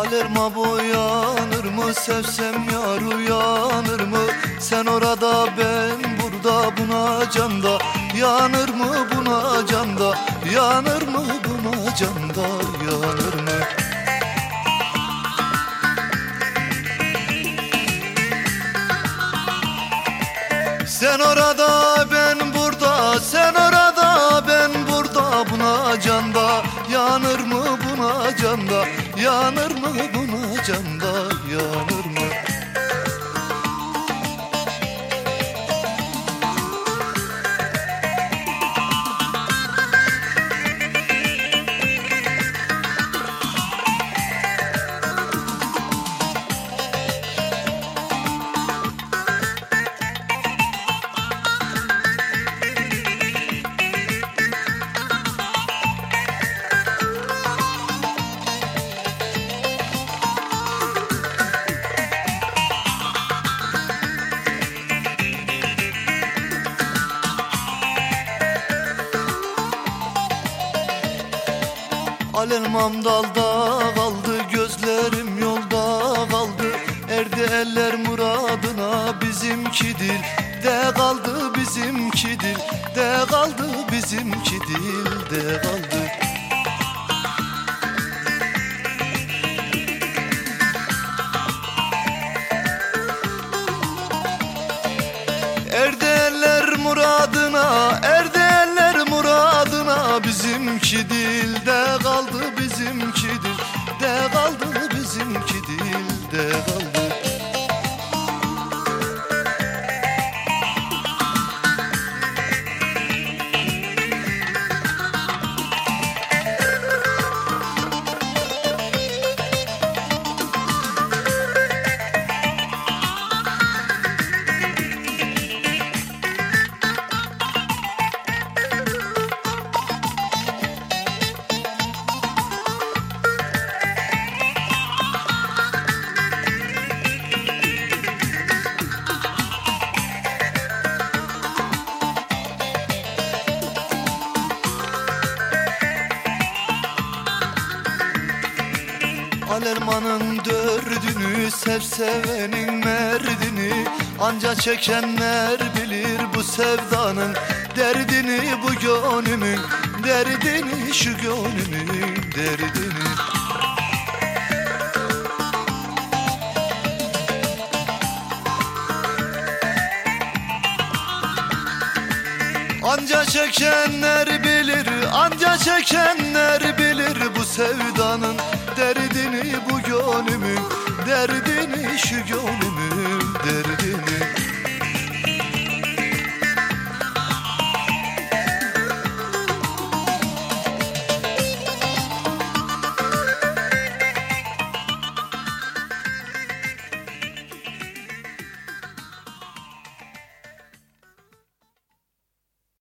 Alerma boyanır mı, sevsem yar uyanır mı? Sen orada ben burada, buna canda yanır mı, buna canda yanır mı, buna canda yanır mı? Sen orada ben burada, sen orada ben burada, buna canda yanır mı, buna canda yanır mı, buna canda yanır mı? Alermam dalda kaldı, gözlerim yolda kaldı. Erdi eller muradına, bizimkidir de kaldı, bizimkidir de kaldı, bizimkidir de kaldı. Erdi eller muradına, erdi eller muradına, bizimki dilde kaldı, bizimki dilde kaldı, bizimki dilde kaldı. Alermanın dördünü, sevsevenin merdini, anca çekenler bilir bu sevdanın derdini, bu gönlümün derdini, şu gönlümün derdini. Anca çekenler bilir, anca çekenler bilir bu sevdanın derdini, bu gönlümün derdini, şu gönlümün derdini.